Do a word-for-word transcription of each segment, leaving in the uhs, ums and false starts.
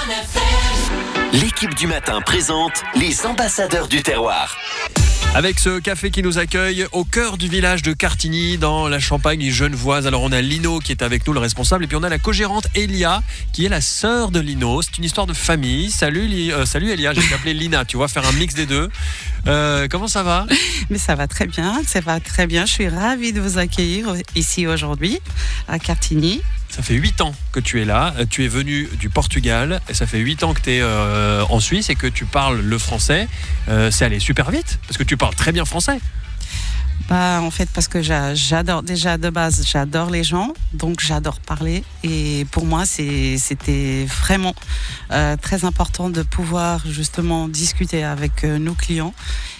L'équipe du matin présente les ambassadeurs du terroir. Avec ce café qui nous accueille au cœur du village de Cartigny, dans la Champagne genevoise. Alors on a Lino qui est avec nous, le responsable, et puis on a la co-gérante Elia qui est la sœur de Lino. C'est une histoire de famille. Salut, Li- euh, salut Elia, j'ai appelé Lina, tu vois, faire un mix des deux. Euh, comment ça va ? Mais ça va très bien, ça va très bien. Je suis ravie de vous accueillir ici aujourd'hui à Cartigny. Ça fait huit ans que tu es là, tu es venu du Portugal, et ça fait huit ans que tu es euh, en Suisse et que tu parles le français. Euh, c'est allé super vite, parce que tu parles très bien français. Bah, en fait, parce que j'a- j'adore, déjà de base, j'adore les gens, donc j'adore parler. Et pour moi, c'est, c'était vraiment euh, très important de pouvoir justement discuter avec euh, nos clients.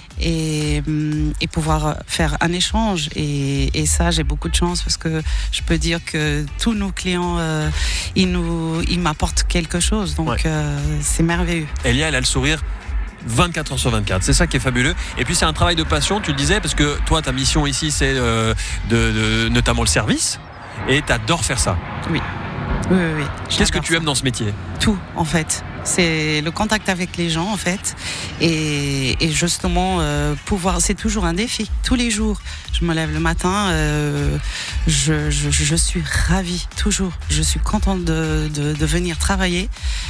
Et, et pouvoir faire un échange et, et ça j'ai beaucoup de chance parce que je peux dire que tous nos clients euh, ils nous ils m'apportent quelque chose donc ouais. euh, c'est merveilleux. Elia elle a le sourire vingt-quatre heures sur vingt-quatre, c'est ça qui est fabuleux. Et puis c'est un travail de passion, tu le disais, parce que toi ta mission ici c'est euh, de, de notamment le service et t'adores faire ça. Oui. Oui, oui, oui. Qu'est-ce que J'adore tu ça. aimes dans ce métier ? Tout, en fait. C'est le contact avec les gens, en fait. Et, et justement, euh, pouvoir. C'est toujours un défi, tous les jours. Je me lève le matin, euh, je, je, je suis ravie, toujours. Je suis contente de, de, de venir travailler.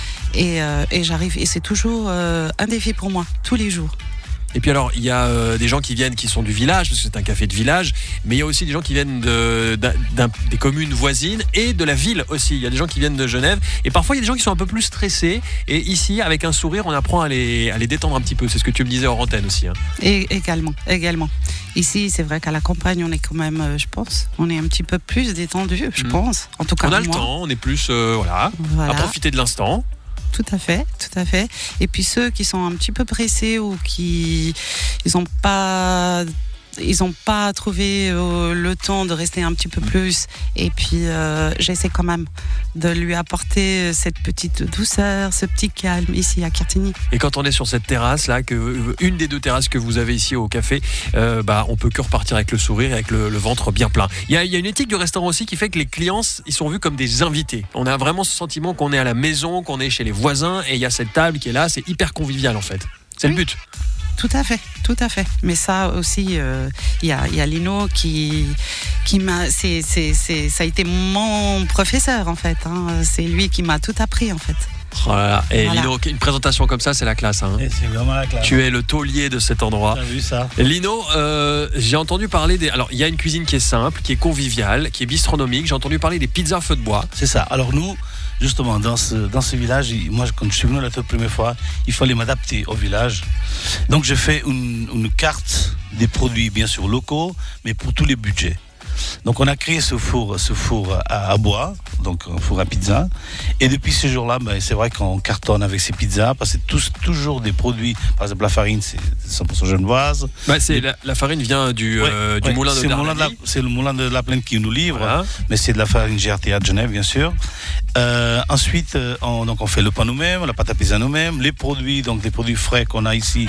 Et, euh, et j'arrive. Et c'est toujours euh, un défi pour moi, tous les jours. Et puis alors, il y a euh, des gens qui viennent qui sont du village, parce que c'est un café de village, mais il y a aussi des gens qui viennent de, d'un, d'un, des communes voisines et de la ville aussi. Il y a des gens qui viennent de Genève, et parfois il y a des gens qui sont un peu plus stressés, et ici, avec un sourire, on apprend à les, à les détendre un petit peu. C'est ce que tu me disais hors antenne aussi. Hein. Et également, également. Ici, c'est vrai qu'à la campagne, on est quand même, euh, je pense, on est un petit peu plus détendu, je mmh. pense. En tout cas, on a moi. le temps, on est plus, euh, voilà, voilà, à profiter de l'instant. Tout à fait, tout à fait. Et puis ceux qui sont un petit peu pressés ou qui ils n'ont pas ils ont pas trouvé euh, le temps de rester un petit peu plus. Et puis euh, j'essaie quand même de lui apporter cette petite douceur, ce petit calme ici à Cartigny. Et quand on est sur cette terrasse là, que une des deux terrasses que vous avez ici au café, euh, bah on peut que repartir avec le sourire et avec le, le ventre bien plein. Il y a, il y a une éthique du restaurant aussi qui fait que les clients ils sont vus comme des invités. On a vraiment ce sentiment qu'on est à la maison, qu'on est chez les voisins, et il y a cette table qui est là, c'est hyper convivial en fait. C'est oui. Le but. Tout à fait, tout à fait. Mais ça aussi, il euh, y, a, y a Lino qui, qui m'a. C'est, c'est, c'est, ça a été mon professeur en fait. Hein. C'est lui qui m'a tout appris en fait. Voilà. Et voilà. Lino, une présentation comme ça, c'est la classe. Hein. Et c'est vraiment la classe. Tu es le taulier de cet endroit. T'as vu ça ? Lino, euh, j'ai entendu parler des. Alors, il y a une cuisine qui est simple, qui est conviviale, qui est bistronomique. J'ai entendu parler des pizzas feu de bois. C'est ça. Alors nous, justement, dans ce, dans ce village, moi, quand je suis venu la toute première fois, il fallait m'adapter au village. Donc, j'ai fait une, une carte des produits, bien sûr, locaux, mais pour tous les budgets. Donc on a créé ce four, ce four à, à bois, donc un four à pizza. Et depuis ce jour-là, ben, c'est vrai qu'on cartonne avec ces pizzas, parce que c'est tous, toujours des produits. Par exemple, la farine, c'est cent pour cent genevoise. Bah, c'est la, la farine vient du, ouais, euh, du ouais, moulin de c'est Darnavie. Le moulin de la, c'est le moulin de la Plaine qui nous livre, voilà. Mais c'est de la farine G R T A de Genève, bien sûr. Euh, ensuite, on, donc on fait le pain nous-mêmes, la pâte à pizza nous-mêmes, les produits, donc des produits frais qu'on a ici,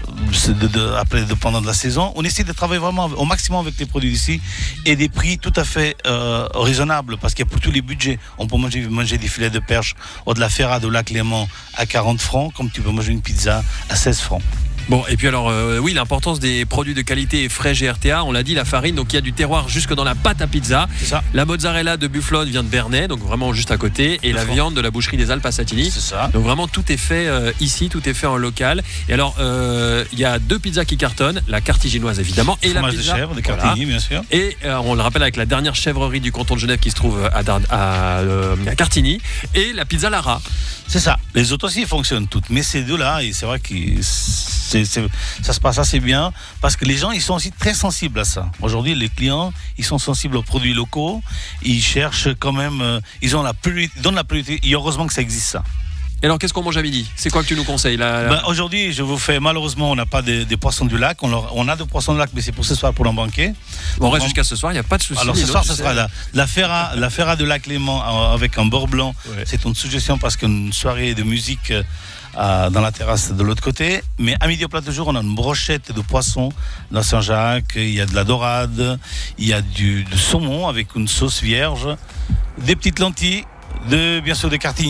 de, de, après, dépendant de la saison. On essaie de travailler vraiment au maximum avec les produits d'ici et des prix tout à fait euh, raisonnables, parce qu'il y a pour tous les budgets. On peut manger, manger des filets de perche ou de la ferrade au lac Léman à quarante francs, comme tu peux manger une pizza à seize francs. Bon, et puis alors, euh, oui, l'importance des produits de qualité et frais G R T A, on l'a dit, la farine, donc il y a du terroir jusque dans la pâte à pizza. C'est ça. La mozzarella de Bufflone vient de Bernay, donc vraiment juste à côté, et la fond. Viande de la boucherie des Alpes à Satigny. C'est ça. Donc vraiment, tout est fait euh, ici, tout est fait en local. Et alors, euh, il y a deux pizzas qui cartonnent, la cartiginoise évidemment, et fromage la pizza de chèvre de Cartigny, voilà. Bien sûr. Et euh, on le rappelle avec la dernière chèvrerie du canton de Genève qui se trouve à, Dar- à, euh, à Cartigny, et la pizza Lara. C'est ça. Les autres aussi fonctionnent toutes, mais ces deux-là, et c'est vrai que c'est, c'est, ça se passe assez bien, parce que les gens, ils sont aussi très sensibles à ça. Aujourd'hui, les clients, ils sont sensibles aux produits locaux, ils cherchent quand même, euh, ils ont la priorité, ils donnent la priorité, et heureusement que ça existe ça. Et alors, qu'est-ce qu'on mange à midi ? C'est quoi que tu nous conseilles là, là... Ben, aujourd'hui, je vous fais, malheureusement, on n'a pas de, de poissons du lac. On, leur, on a de poissons du lac, mais c'est pour ce soir, pour l'embanquer. Bon, on reste jusqu'à ce soir, il n'y a pas de souci. Alors, ce Lino, soir, ce sais. sera la, la ferra, la ferra de lac Léman avec un beurre blanc. Ouais. C'est une suggestion parce qu'une soirée de musique euh, dans la terrasse de l'autre côté. Mais à midi au plat de jour, on a une brochette de poisson dans Saint-Jacques. Il y a de la dorade, il y a du, du saumon avec une sauce vierge, des petites lentilles, de, bien sûr des Cartigny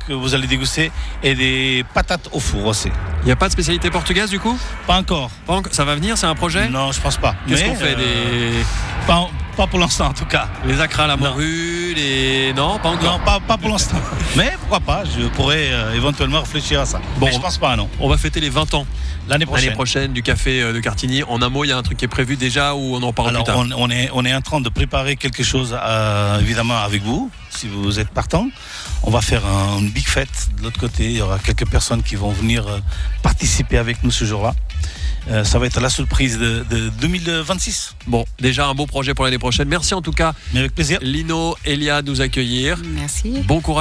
que vous allez déguster et des patates au four aussi. Il n'y a pas de spécialité portugaise du coup? Pas encore. Pas encore. Ça va venir, c'est un projet? Non, je pense pas. Qu'est-ce Mais, qu'on fait euh, des... pas, pas pour l'instant en tout cas. Les acras à la Non. morue, les... Non, pas encore. Non, pas, pas pour l'instant. Mais pourquoi pas, je pourrais euh, éventuellement réfléchir à ça. Bon. Mais je pense pas, non. On va fêter les vingt ans L'année prochaine. l'année prochaine du café euh, de Cartigny. En un mot, il y a un truc qui est prévu déjà ou on en parle Alors, plus tard? on, on, est, on est en train de préparer quelque chose, euh, évidemment, avec vous, si vous êtes partant. On va faire un, une big fête de l'autre côté. Il y aura quelques personnes qui vont venir euh, participer avec nous ce jour-là. Euh, ça va être la surprise de, de deux mille vingt-six. Bon, déjà un beau projet pour l'année prochaine. Merci en tout cas, Mais avec plaisir. Lino, Elia, de nous accueillir. Merci. Bon courage.